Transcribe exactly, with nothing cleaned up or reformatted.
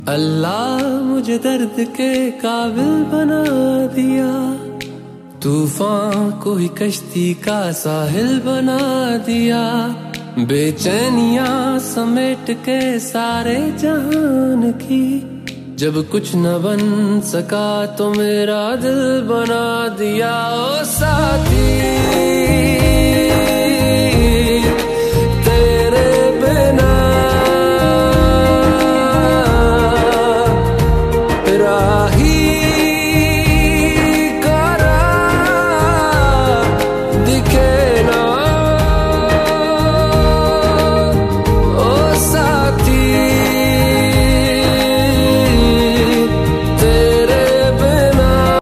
अल्लाह मुझे दर्द के काबिल बना दिया, तूफान को ही कश्ती का साहिल बना दिया। बेचैनियां समेट के सारे जहान की, जब कुछ न बन सका तो मेरा दिल बना दिया। ओ साथी